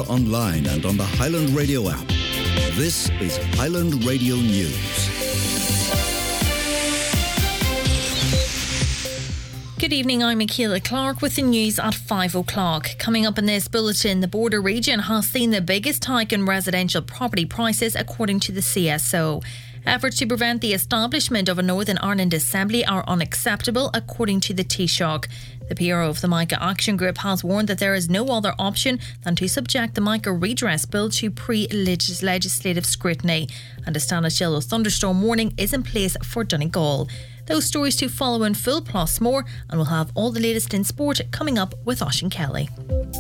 online and on the Highland Radio app. This is Highland Radio News. Good evening, I'm Michaela Clark with the news at 5 o'clock. Coming up in this bulletin, the Border region has seen the biggest hike in residential property prices according to the CSO. Efforts to prevent the establishment of a Northern Ireland Assembly are unacceptable according to the Taoiseach. The PRO of the Micah Action Group has warned that there is no other option than to subject the Micah Redress Bill to pre-legislative scrutiny. And a Stanish yellow thunderstorm warning is in place for Donegal. Those stories to follow in full plus more, and we'll have all the latest in sport coming up with Oisín Kelly.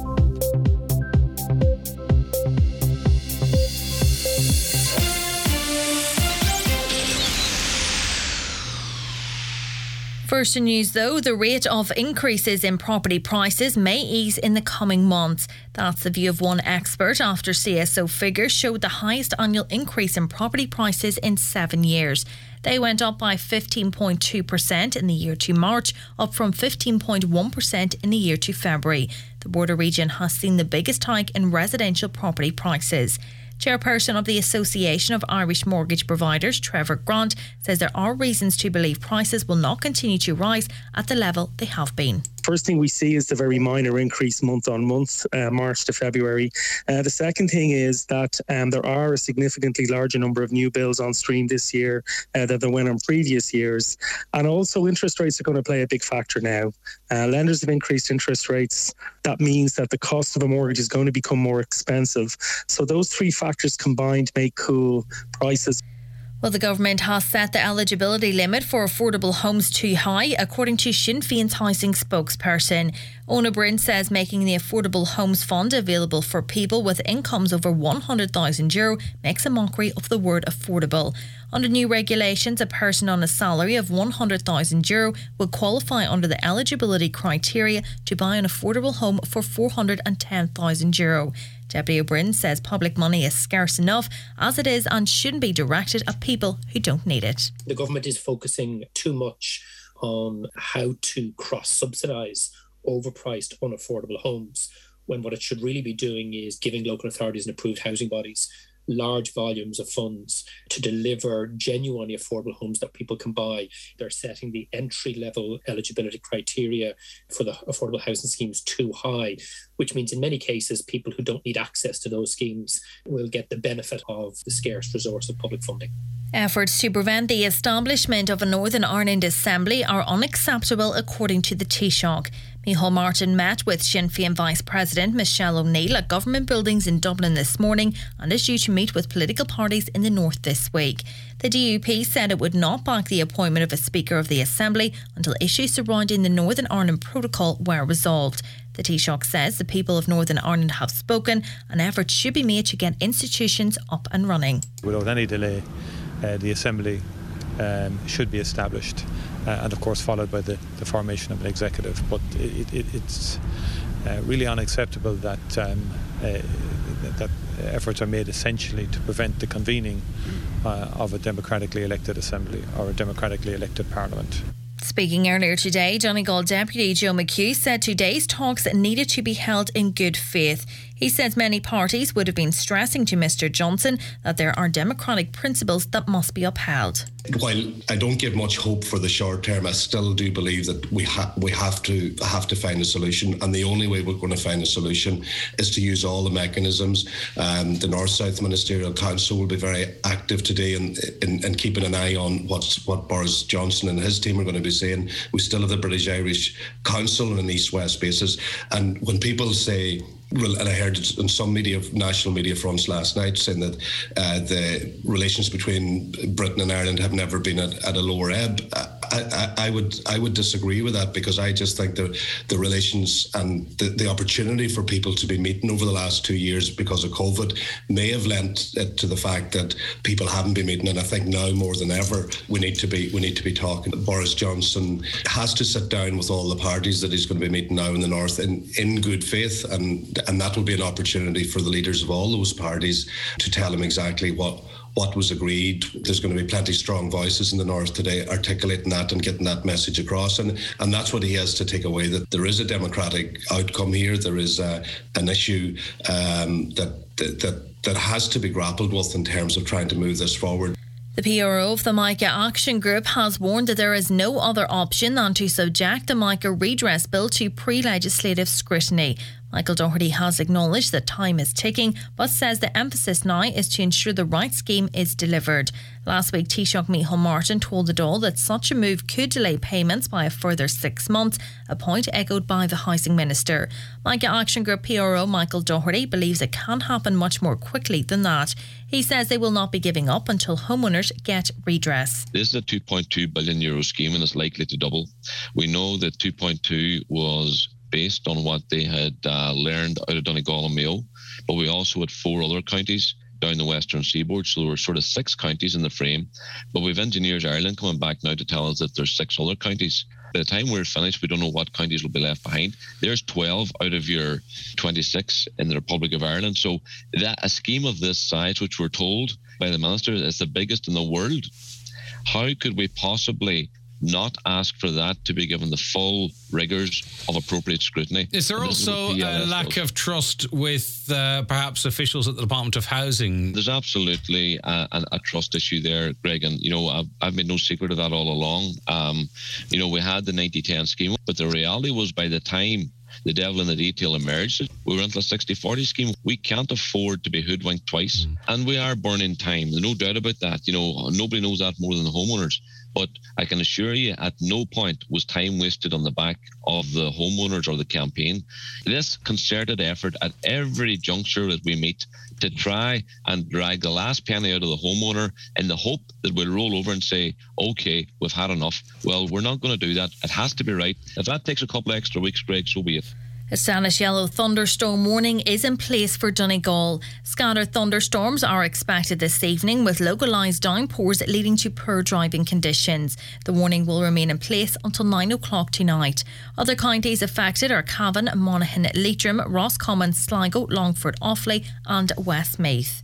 First in news though, the rate of increases in property prices may ease in the coming months. That's the view of one expert after CSO figures showed the highest annual increase in property prices in 7 years. They went up by 15.2% in the year to March, up from 15.1% in the year to February. The Border region has seen the biggest hike in residential property prices. Chairperson of the Association of Irish Mortgage Providers, Trevor Grant, says there are reasons to believe prices will not continue to rise at the level they have been. First thing we see is the very minor increase month on month, March to February. The second thing is that there are a significantly larger number of new bills on stream this year than there were in previous years. And also interest rates are going to play a big factor now. Lenders have increased interest rates. That means that the cost of a mortgage is going to become more expensive. So those three factors combined may cool prices. Well, the government has set the eligibility limit for affordable homes too high, according to Sinn Féin's housing spokesperson. Ona Bryn says making the Affordable Homes Fund available for people with incomes over €100,000 makes a mockery of the word affordable. Under new regulations, a person on a salary of €100,000 will qualify under the eligibility criteria to buy an affordable home for €410,000. Deputy O'Brien says public money is scarce enough as it is and shouldn't be directed at people who don't need it. The government is focusing too much on how to cross-subsidise overpriced, unaffordable homes, when what it should really be doing is giving local authorities and approved housing bodies large volumes of funds to deliver genuinely affordable homes that people can buy. They're setting the entry-level eligibility criteria for the affordable housing schemes too high, which means in many cases people who don't need access to those schemes will get the benefit of the scarce resource of public funding. Efforts to prevent the establishment of a Northern Ireland Assembly are unacceptable according to the Taoiseach. Micheál Martin met with Sinn Féin Vice President Michelle O'Neill at government buildings in Dublin this morning and is due to meet with political parties in the north this week. The DUP said it would not back the appointment of a Speaker of the Assembly until issues surrounding the Northern Ireland Protocol were resolved. The Taoiseach says the people of Northern Ireland have spoken and efforts should be made to get institutions up and running. Without any delay, the Assembly should be established and of course followed by the formation of an executive. But it's really unacceptable that that efforts are made essentially to prevent the convening of a democratically elected Assembly or a democratically elected Parliament. Speaking earlier today, Donegal Deputy Joe McHugh said today's talks needed to be held in good faith. He says many parties would have been stressing to Mr Johnson that there are democratic principles that must be upheld. While I don't give much hope for the short term, I still do believe that we have to find a solution, and the only way we're going to find a solution is to use all the mechanisms. The North-South Ministerial Council will be very active today in keeping an eye on what Boris Johnson and his team are going to be saying. We still have the British-Irish Council on an East-West basis, and when people say, and I heard it on some national media fronts last night saying that the relations between Britain and Ireland have never been at a lower ebb. I would disagree with that, because I just think the relations and the opportunity for people to be meeting over the last 2 years because of COVID may have lent it to the fact that people haven't been meeting, and I think now more than ever we need to be talking. Boris Johnson has to sit down with all the parties that he's going to be meeting now in the north in good faith, and that will be an opportunity for the leaders of all those parties to tell him exactly what what was agreed. There's going to be plenty of strong voices in the North today articulating that and getting that message across. And that's what he has to take away, that there is a democratic outcome here. There is an issue that has to be grappled with in terms of trying to move this forward. The PRO of the MICA Action Group has warned that there is no other option than to subject the MICA redress bill to pre-legislative scrutiny. Michael Doherty has acknowledged that time is ticking, but says the emphasis now is to ensure the right scheme is delivered. Last week, Taoiseach Micheál Martin told the Dáil that such a move could delay payments by a further 6 months, a point echoed by the Housing Minister. MICA Action Group PRO Michael Doherty believes it can happen much more quickly than that. He says they will not be giving up until homeowners get redress. This is a €2.2 billion scheme and it's likely to double. We know that 2.2 was based on what they had learned out of Donegal and Mayo, but we also had 4 other counties down the western seaboard, so there were sort of 6 counties in the frame. But we've Engineers Ireland coming back now to tell us that there's 6 other counties. By the time we're finished, we don't know what counties will be left behind. There's 12 out of your 26 in the Republic of Ireland. So that a scheme of this size, which we're told by the Minister is the biggest in the world, how could we possibly not ask for that to be given the full rigours of appropriate scrutiny? Is there also a lack of trust with perhaps officials at the Department of Housing? There's absolutely a trust issue there, Greg, and I've made no secret of that all along. We had the 90-10 scheme, but the reality was by the time the devil in the detail emerged, we were into a 60-40 scheme. We can't afford to be hoodwinked twice, and we are burning time. There's no doubt about that. Nobody knows that more than the homeowners. But I can assure you, at no point was time wasted on the back of the homeowners or the campaign. This concerted effort at every juncture that we meet to try and drag the last penny out of the homeowner in the hope that we'll roll over and say, OK, we've had enough. Well, we're not going to do that. It has to be right. If that takes a couple of extra weeks, Greg, so be it. A Spanish yellow thunderstorm warning is in place for Donegal. Scattered thunderstorms are expected this evening with localised downpours leading to poor driving conditions. The warning will remain in place until 9 o'clock tonight. Other counties affected are Cavan, Monaghan, Leitrim, Roscommon, Sligo, Longford, Offaly and Westmeath.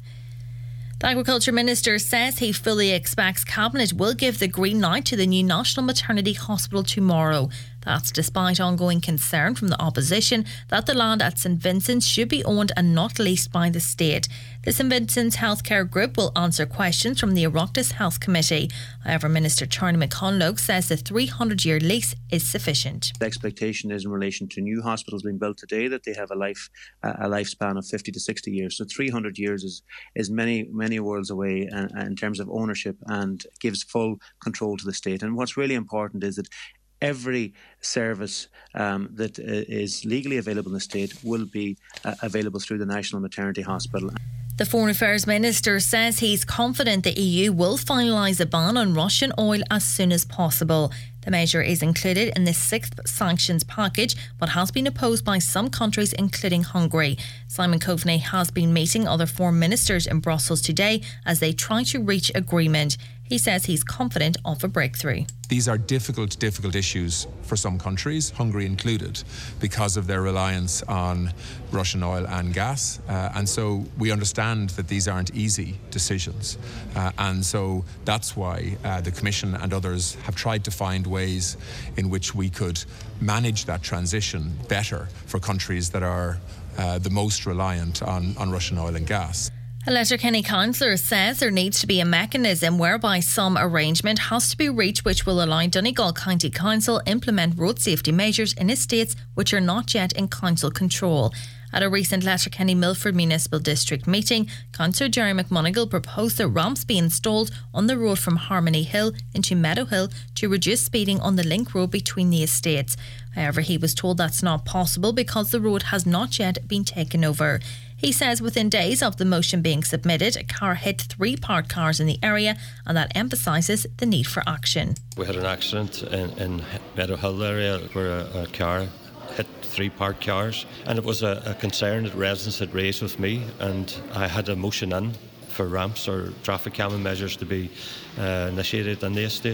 The Agriculture Minister says he fully expects Cabinet will give the green light to the new National Maternity Hospital tomorrow. That's despite ongoing concern from the opposition that the land at St Vincent's should be owned and not leased by the state. The St Vincent's Healthcare Group will answer questions from the Oireachtas Health Committee. However, Minister Charlie McConlogue says the 300-year lease is sufficient. The expectation is in relation to new hospitals being built today that they have a lifespan of 50 to 60 years. So 300 years is many worlds away in terms of ownership and gives full control to the state. And what's really important is that every service that is legally available in the state will be available through the National Maternity Hospital. The Foreign Affairs Minister says he's confident the EU will finalise a ban on Russian oil as soon as possible. The measure is included in the 6th sanctions package but has been opposed by some countries including Hungary. Simon Coveney has been meeting other foreign ministers in Brussels today as they try to reach agreement. He says he's confident of a breakthrough. These are difficult issues for some countries, Hungary included, because of their reliance on Russian oil and gas. And so we understand that these aren't easy decisions. And so that's why the Commission and others have tried to find ways in which we could manage that transition better for countries that are the most reliant on Russian oil and gas. A Letterkenny councillor says there needs to be a mechanism whereby some arrangement has to be reached which will allow Donegal County Council implement road safety measures in estates which are not yet in council control. At a recent Letterkenny Milford Municipal District meeting, Councillor Jerry McMonigal proposed that ramps be installed on the road from Harmony Hill into Meadow Hill to reduce speeding on the link road between the estates. However, he was told that's not possible because the road has not yet been taken over. He says within days of the motion being submitted, a car hit 3 parked cars in the area, and that emphasises the need for action. We had an accident in Meadow Hill area where a car hit 3 parked cars, and it was a concern that residents had raised with me, and I had a motion in for ramps or traffic calming measures to be initiated in the estate.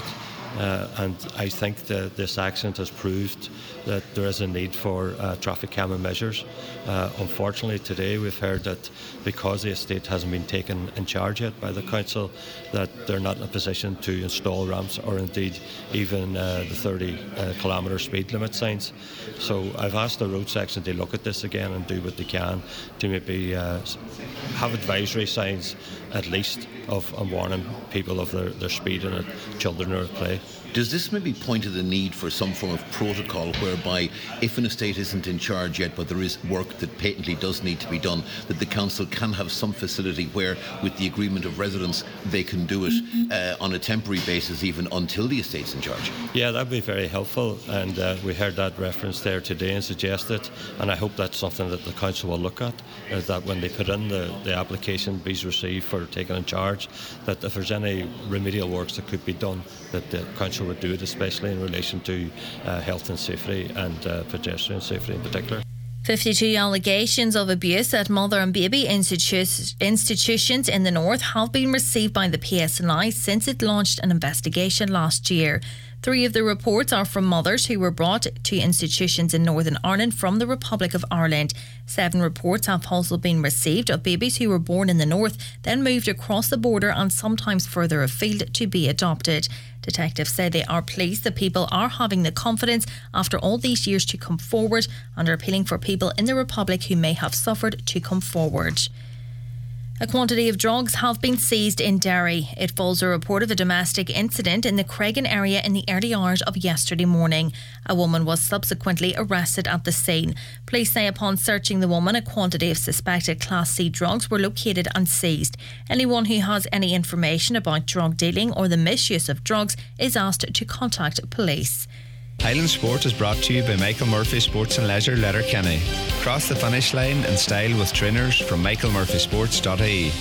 and I think that this accident has proved that there is a need for traffic calming measures. Unfortunately, today we've heard that because the estate hasn't been taken in charge yet by the council, that they're not in a position to install ramps or indeed even the 30 kilometre speed limit signs. So I've asked the road section to look at this again and do what they can to maybe have advisory signs at least of warning people of their speed and that children are at play. Does this maybe point to the need for some form of protocol whereby if an estate isn't in charge yet but there is work that patently does need to be done, that the council can have some facility where with the agreement of residents they can do it on a temporary basis even until the estate's in charge? Yeah, that would be very helpful, and we heard that reference there today and suggested, and I hope that's something that the council will look at, is that when they put in the application bees received for taking in charge, that if there's any remedial works that could be done, that the council would do it, especially in relation to health and safety and pedestrian safety in particular. 52 allegations of abuse at mother and baby institutions in the north have been received by the PSNI since it launched an investigation last year. 3 of the reports are from mothers who were brought to institutions in Northern Ireland from the Republic of Ireland. 7 reports have also been received of babies who were born in the north, then moved across the border and sometimes further afield to be adopted. Detectives say they are pleased that people are having the confidence after all these years to come forward and are appealing for people in the Republic who may have suffered to come forward. A quantity of drugs have been seized in Derry. It follows a report of a domestic incident in the Craigan area in the early hours of yesterday morning. A woman was subsequently arrested at the scene. Police say upon searching the woman, a quantity of suspected Class C drugs were located and seized. Anyone who has any information about drug dealing or the misuse of drugs is asked to contact police. Highland Sport is brought to you by Michael Murphy Sports and Leisure, Letterkenny. Cross the finish line in style with trainers from michaelmurphysports.ie.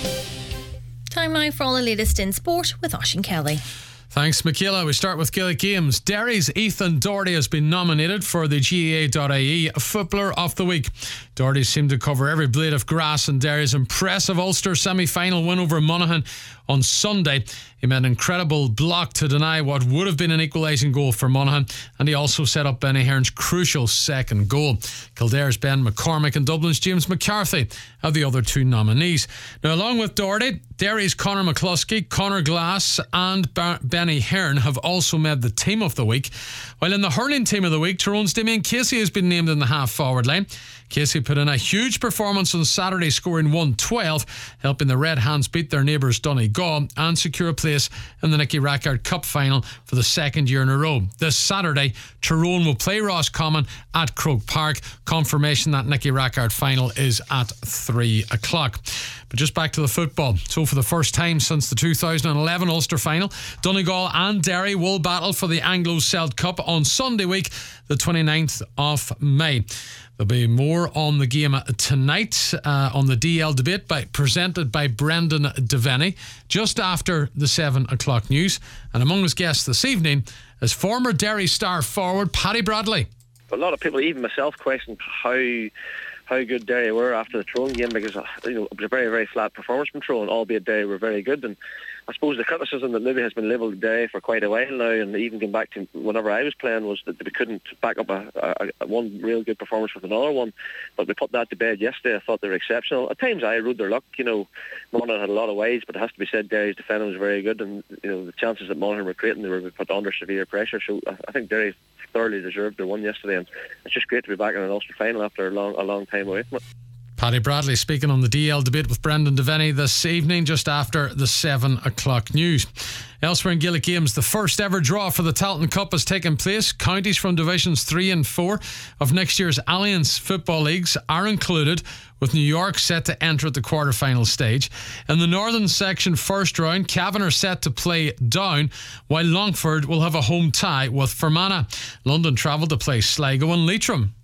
Time now for all the latest in sport with Oisín Kelly. Thanks, Michaela. We start with Gaelic Games. Derry's Ethan Doherty has been nominated for the GAA.ie Footballer of the Week. Doherty seemed to cover every blade of grass in Derry's impressive Ulster semi-final win over Monaghan on Sunday. He made an incredible block to deny what would have been an equalising goal for Monaghan, and he also set up Ben Ahern's crucial second goal. Kildare's Ben McCormick and Dublin's James McCarthy are the other 2 nominees. Now, along with Doherty, Derry's Conor McCluskey, Conor Glass and Ben Ahern have also made the Team of the Week. While in the hurling Team of the Week, Tyrone's Damien Casey has been named in the half-forward line. Casey put in a huge performance on Saturday, scoring 112, helping the Red Hands beat their neighbours Donegal and secure a place in the Nicky Rackard Cup final for the 2nd year in a row. This Saturday, Tyrone will play Roscommon at Croke Park. Confirmation that Nicky Rackard final is at 3 o'clock. But just back to the football. So for the first time since the 2011 Ulster final, Donegal and Derry will battle for the Anglo-Celt Cup on Sunday week, the 29th of May. There'll be more on the game tonight on the DL debate presented by Brendan Devaney just after the 7 o'clock news. And among his guests this evening is former Derry star forward Paddy Bradley. A lot of people, even myself, questioned how good Derry were after the Tyrone game, because it was a very, very flat performance from Tyrone, albeit Derry were very good. And I suppose the criticism that maybe has been levelled at Derry for quite a while now, and even going back to whenever I was playing, was that we couldn't back up a one real good performance with another one. But we put that to bed yesterday. I thought they were exceptional. At times I rode their luck. Monaghan had a lot of wides, but it has to be said Derry's defending was very good, and the chances that Monaghan were creating, they were put under severe pressure. So I think Derry thoroughly deserved their win yesterday, and it's just great to be back in an Ulster final after a long time away from it. Paddy Bradley speaking on the DL debate with Brendan Devaney this evening just after the 7 o'clock news. Elsewhere in Gaelic Games, the first ever draw for the Tailteann Cup has taken place. Counties from Divisions 3 and 4 of next year's Alliance Football Leagues are included, with New York set to enter at the quarter-final stage. In the Northern Section first round, Cavan are set to play down, while Longford will have a home tie with Fermanagh. London travel to play Sligo, and Leitrim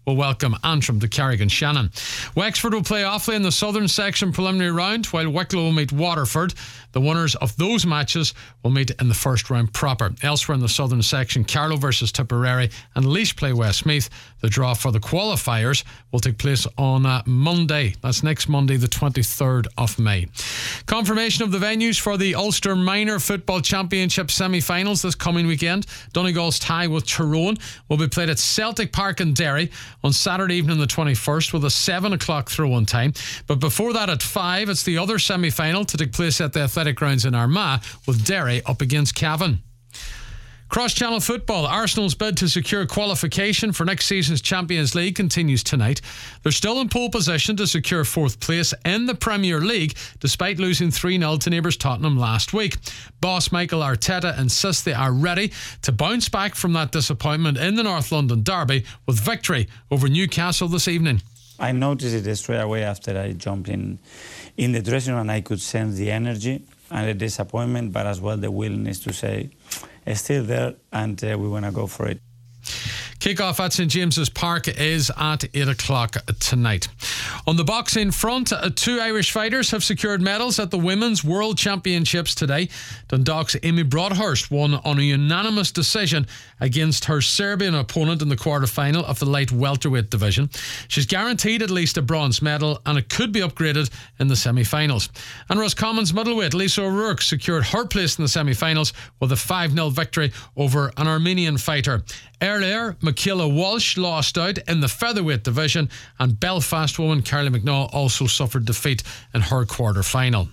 will welcome Antrim to Carrick-on-Shannon. Wexford will play Offaly in the Southern Section preliminary round, while Wicklow will meet Waterford. The winners of those matches will meet in the first round proper. Elsewhere in the Southern Section, Carlow versus Tipperary and Laois play Westmeath. The draw for the qualifiers will take place on Monday. That's next Monday, the 23rd of May. Confirmation of the venues for the Ulster Minor Football Championship semi-finals this coming weekend. Donegal's tie with Tyrone will be played at Celtic Park in Derry on Saturday evening the 21st with a 7 o'clock throw-in time. But before that at 5, it's the other semi-final to take place at the Athletic Grounds in Armagh with Derry up against Cavan. Cross-channel football. Arsenal's bid to secure qualification for next season's Champions League continues tonight. They're still in pole position to secure 4th place in the Premier League despite losing 3-0 to neighbours Tottenham last week. Boss Michael Arteta insists they are ready to bounce back from that disappointment in the North London derby with victory over Newcastle this evening. I noticed it straight away after I jumped in the dressing room, and I could sense the energy and the disappointment, but as well the willingness to say, it's still there, and we want to go for it. Kick-off at St James's Park is at 8 o'clock tonight. On the boxing front, 2 Irish fighters have secured medals at the Women's World Championships today. Dundalk's Amy Broadhurst won on a unanimous decision against her Serbian opponent in the quarter-final of the light welterweight division. She's guaranteed at least a bronze medal, and it could be upgraded in the semi-finals. And Roscommon's middleweight Lisa O'Rourke secured her place in the semi-finals with a 5-0 victory over an Armenian fighter. Earlier, Michaela Walsh lost out in the featherweight division, and Belfast woman Carly McNaugh also suffered defeat in her quarter-final.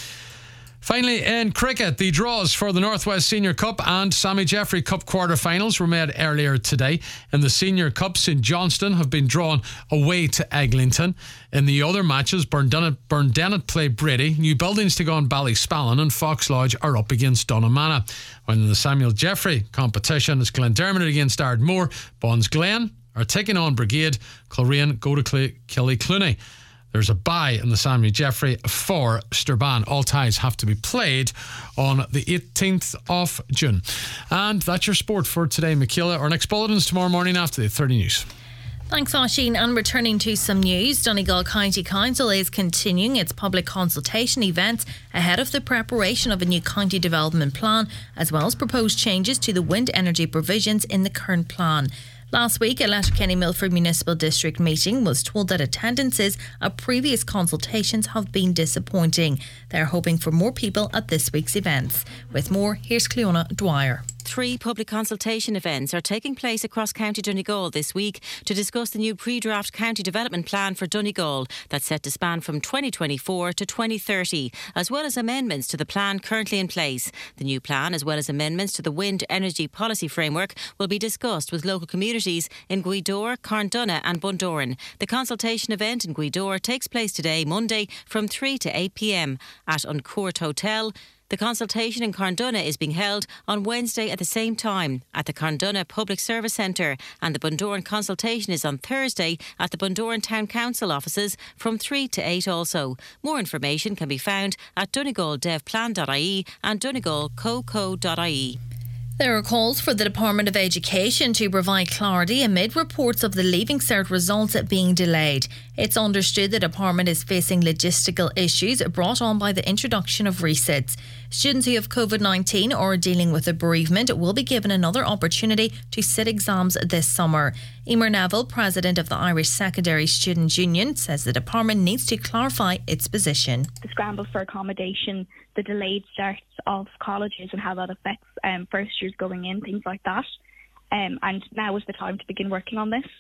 Finally, in cricket, the draws for the Northwest Senior Cup and Sammy Jeffrey Cup quarter-finals were made earlier today. In the Senior Cup, St Johnstone have been drawn away to Eglinton. In the other matches, Burndennet play Brady, New Buildings take on Ballyspallin, and Fox Lodge are up against Donamana. When in the Samuel Jeffrey competition, it's Glendermot against Ardmore, Bonsglen are taking on Brigade, Coleraine go to Killyclooney. There's a bye in the Samuel Jeffrey for Sturban. All ties have to be played on the 18th of June. And that's your sport for today, Michaela. Our next bulletin's tomorrow morning after the 30 News. Thanks, Oisín. And returning to some news, Donegal County Council is continuing its public consultation events ahead of the preparation of a new county development plan, as well as proposed changes to the wind energy provisions in the current plan. Last week, a Letterkenny Milford Municipal District meeting was told that attendances at previous consultations have been disappointing. They're hoping for more people at this week's events. With more, here's Cleona Dwyer. 3 public consultation events are taking place across County Donegal this week to discuss the new pre-draft county development plan for Donegal that's set to span from 2024 to 2030, as well as amendments to the plan currently in place. The new plan, as well as amendments to the wind energy policy framework, will be discussed with local communities in Gweedore, Carndonagh and Bundoran. The consultation event in Gweedore takes place today, Monday, from 3 to 8 p.m. at Uncourt Hotel. The consultation in Carndonagh is being held on Wednesday at the same time at the Carndonagh Public Service Centre, and the Bundoran consultation is on Thursday at the Bundoran Town Council offices from 3 to 8 also. More information can be found at donegaldevplan.ie and donegalcoco.ie. There are calls for the Department of Education to provide clarity amid reports of the Leaving Cert results being delayed. It's understood the department is facing logistical issues brought on by the introduction of resits. Students who have COVID-19 or are dealing with a bereavement will be given another opportunity to sit exams this summer. Emer Neville, president of the Irish Secondary Students' Union, says the department needs to clarify its position. The scramble for accommodation, the delayed starts of colleges and how that affects first years going in, things like that. And now is the time to begin working on this.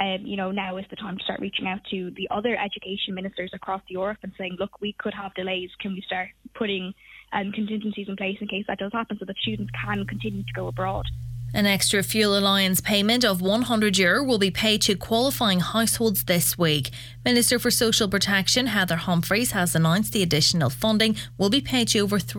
Now is the time to start reaching out to the other education ministers across Europe and saying, look, we could have delays. Can we start putting contingencies in place in case that does happen so that students can continue to go abroad? An extra fuel allowance payment of €100 will be paid to qualifying households this week. Minister for Social Protection Heather Humphreys has announced the additional funding will be paid to over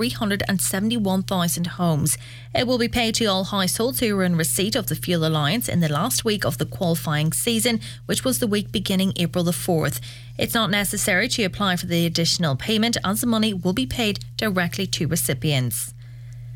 371,000 homes. It will be paid to all households who were in receipt of the fuel allowance in the last week of the qualifying season, which was the week beginning April the 4th. It's not necessary to apply for the additional payment as the money will be paid directly to recipients.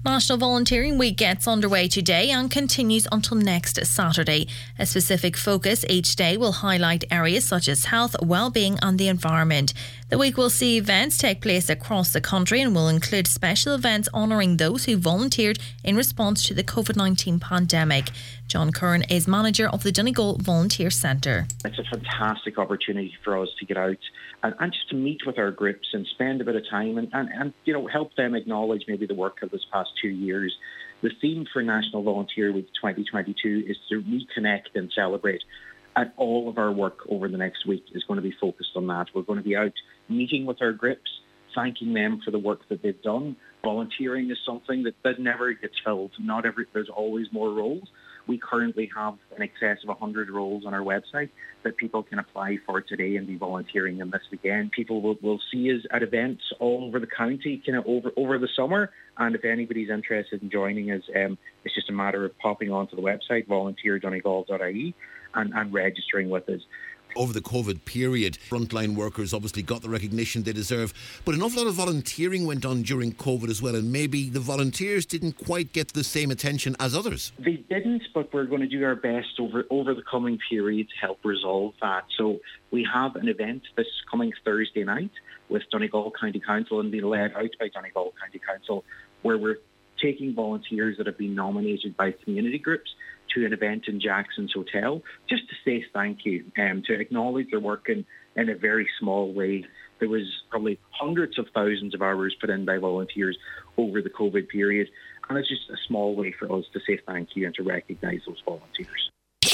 National Volunteering Week gets underway today and continues until next Saturday. A specific focus each day will highlight areas such as health, well-being and the environment. The week will see events take place across the country and will include special events honouring those who volunteered in response to the COVID-19 pandemic. John Curran is manager of the Donegal Volunteer Centre. It's a fantastic opportunity for us to get out and just to meet with our groups and spend a bit of time and help them acknowledge maybe the work of this past 2 years. The theme for National Volunteer Week 2022 is to reconnect and celebrate. And all of our work over the next week is going to be focused on that. We're going to be out meeting with our groups, thanking them for the work that they've done. Volunteering is something that never gets filled. There's always more roles. We currently have in excess of 100 roles on our website that people can apply for today and be volunteering in this weekend. People will see us at events all over the county kind of over the summer. And if anybody's interested in joining us, it's just a matter of popping onto the website, volunteerdonegal.ie, and registering with us. Over the COVID period, frontline workers obviously got the recognition they deserve, but an awful lot of volunteering went on during COVID as well, and maybe the volunteers didn't quite get the same attention as others. They didn't, but we're going to do our best over the coming period to help resolve that. So we have an event this coming Thursday night with Donegal County Council and being led out by Donegal County Council, where we're taking volunteers that have been nominated by community groups to an event in Jackson's Hotel, just to say thank you, to acknowledge their work in a very small way. There was probably hundreds of thousands of hours put in by volunteers over the COVID period, and it's just a small way for us to say thank you and to recognise those volunteers.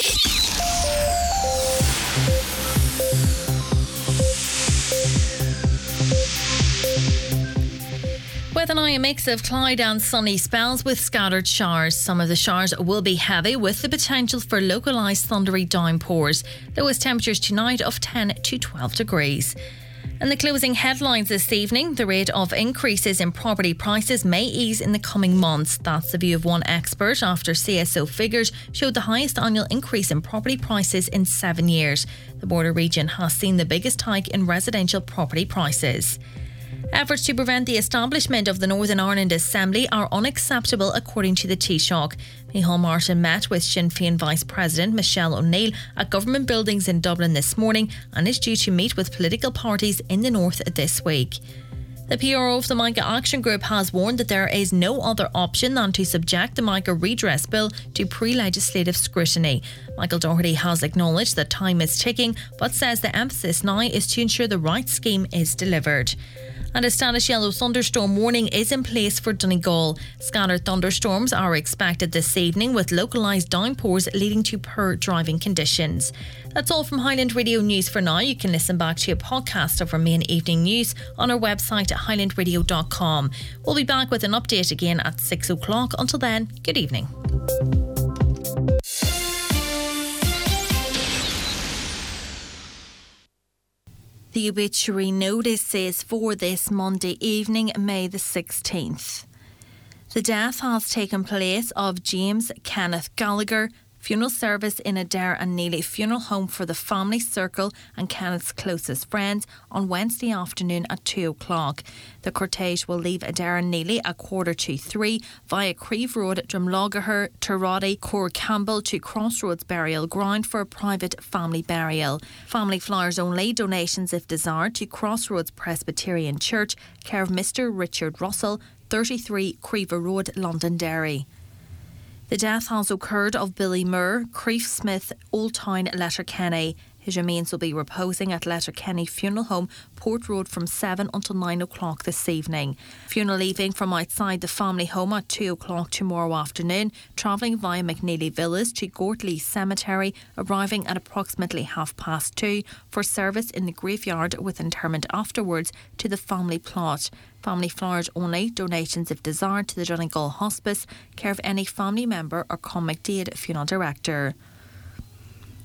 Weather now, a mix of cloud and sunny spells with scattered showers. Some of the showers will be heavy with the potential for localised thundery downpours. Lowest temperatures tonight of 10 to 12 degrees. And the closing headlines this evening, the rate of increases in property prices may ease in the coming months. That's the view of one expert after CSO figures showed the highest annual increase in property prices in 7 years. The border region has seen the biggest hike in residential property prices. Efforts to prevent the establishment of the Northern Ireland Assembly are unacceptable, according to the Taoiseach. Micheál Martin met with Sinn Féin Vice President Michelle O'Neill at government buildings in Dublin this morning and is due to meet with political parties in the north this week. The PRO of the MICA Action Group has warned that there is no other option than to subject the MICA redress bill to pre-legislative scrutiny. Michael Doherty has acknowledged that time is ticking, but says the emphasis now is to ensure the right scheme is delivered. And a status yellow thunderstorm warning is in place for Donegal. Scattered thunderstorms are expected this evening with localised downpours leading to poor driving conditions. That's all from Highland Radio News for now. You can listen back to a podcast of our main evening news on our website at highlandradio.com. We'll be back with an update again at 6 o'clock. Until then, good evening. The obituary notice is for this Monday evening, May the 16th. The death has taken place of James Kenneth Gallagher. Funeral service in Adair and Neely Funeral Home for the family circle and Kenneth's closest friends on Wednesday afternoon at 2 o'clock. The cortege will leave Adair and Neely at 2:45 via Creve Road, Drumlogher, Turroddy, Cor Campbell to Crossroads Burial Ground for a private family burial. Family flowers only, donations if desired, to Crossroads Presbyterian Church, care of Mr. Richard Russell, 33 Creve Road, Londonderry. The death has occurred of Billy Moore, Crieff Smith, Old Town, Letterkenny. His remains will be reposing at Letterkenny Funeral Home, Port Road from 7 until 9 o'clock this evening. Funeral leaving from outside the family home at 2 o'clock tomorrow afternoon, travelling via McNeely Villas to Gortley Cemetery, arriving at approximately 2:30 for service in the graveyard with interment afterwards to the family plot. Family flowers only, donations if desired to the Donegal Hospice, care of any family member or Con McDaid Funeral Director.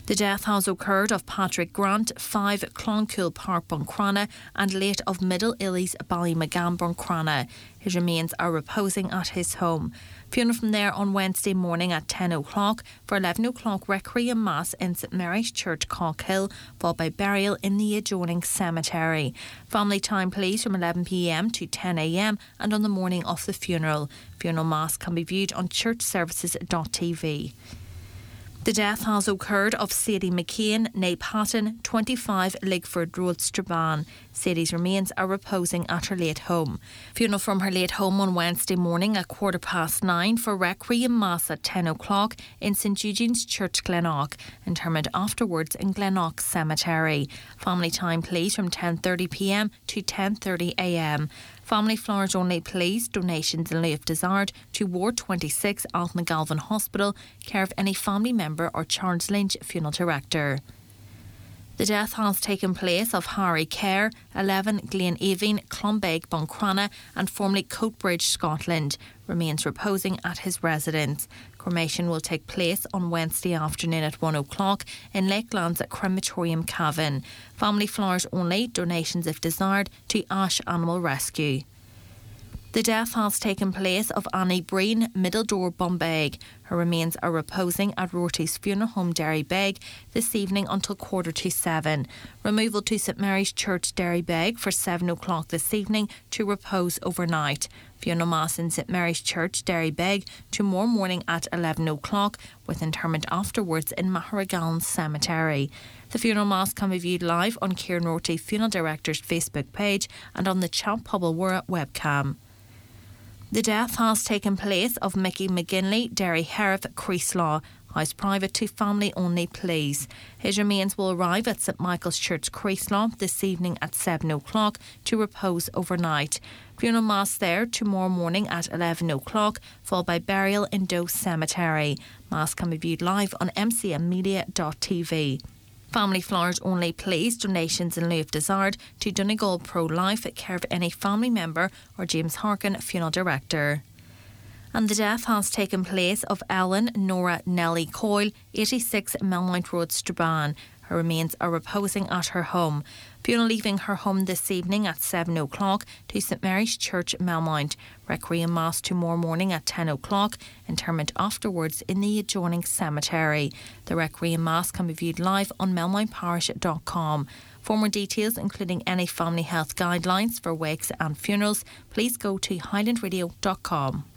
The death has occurred of Patrick Grant, 5 Cloncool Park, Buncrana, and late of Middle Illies, Ballymagan, Buncrana. His remains are reposing at his home. Funeral from there on Wednesday morning at 10 o'clock. For 11 o'clock, Requiem Mass in St Mary's Church, Cockhill, followed by burial in the adjoining cemetery. Family time please from 11 p.m. to 10 a.m. and on the morning of the funeral. Funeral Mass can be viewed on churchservices.tv. The death has occurred of Sadie McCain, née Patton, 25 Ligford Road, Strabane. Sadie's remains are reposing at her late home. Funeral from her late home on Wednesday morning at 9:15 for Requiem Mass at 10 o'clock in St Eugene's Church, Glenorchy. Interment afterwards in Glenorchy Cemetery. Family time please from 10:30 p.m. to 10:30 a.m. Family flowers only please. Donations in lieu of desired to Ward 26 Altnagalvin Hospital, care of any family member or Charles Lynch, funeral director. The death has taken place of Harry Kerr, 11 Glen Avine, Clonbeg, Buncrana, and formerly Coatbridge, Scotland. Remains reposing at his residence. Cremation will take place on Wednesday afternoon at 1 o'clock in Lakelands at Crematorium Cavan. Family flowers only, donations if desired to Ash Animal Rescue. The death has taken place of Annie Breen, Middledore, Bombay. Her remains are reposing at Rorty's Funeral Home, Derrybeg, this evening until 7:15. Removal to St Mary's Church, Derrybeg for 7 o'clock this evening to repose overnight. Funeral Mass in St Mary's Church, Derrybeg, tomorrow morning at 11 o'clock, with interment afterwards in Maharagallen Cemetery. The funeral mass can be viewed live on Kieran Rorty Funeral Director's Facebook page and on the Champ Pobblewara webcam. The death has taken place of Mickey McGinley, Derry Herriff, Creeslaw. House private to family only please. His remains will arrive at St Michael's Church, Creeslaw this evening at 7 o'clock to repose overnight. Funeral Mass there tomorrow morning at 11 o'clock, followed by burial in Doe Cemetery. Mass can be viewed live on mcmmedia.tv. Family flowers only please. Donations in lieu of desired to Donegal Pro-Life at care of any family member or James Harkin, funeral director. And the death has taken place of Ellen Nora Nellie Coyle, 86 Melmount Road, Strabane. Her remains are reposing at her home. Funeral leaving her home this evening at 7 o'clock to St Mary's Church, Melmount. Requiem Mass tomorrow morning at 10 o'clock. Interment afterwards in the adjoining cemetery. The Requiem Mass can be viewed live on melmountparish.com. For more details, including any family health guidelines for wakes and funerals, please go to highlandradio.com.